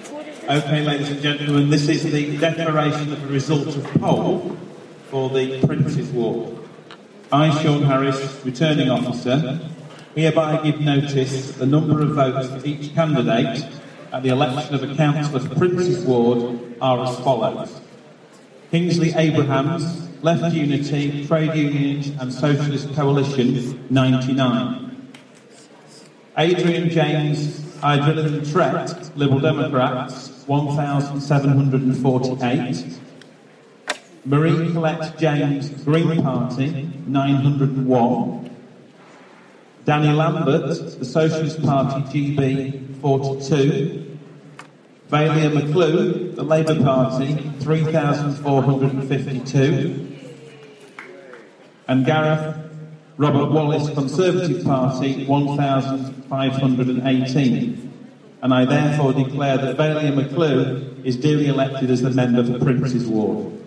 Okay, ladies and gentlemen, this is the declaration of the result of poll for the Prince's Ward. I, Sean Harris, Returning Officer, hereby give notice that the number of votes for each candidate at the election of a councillor for Prince's Ward are as follows. Kingsley Abrahams, Left Unity, Trade Unions and Socialist Coalition, 99. Adrian James, Idrillion Tret, Liberal Democrats, 1,748. Marie Colette James, Green Party, 901. Danny Lambert, the Socialist Party, GB, 42. Valia McClue, the Labour Party, 3,452. And Gareth Robert Wallace, Conservative Party, 1,518. And I therefore declare that Valia McClue is duly elected as the member for Prince's Ward.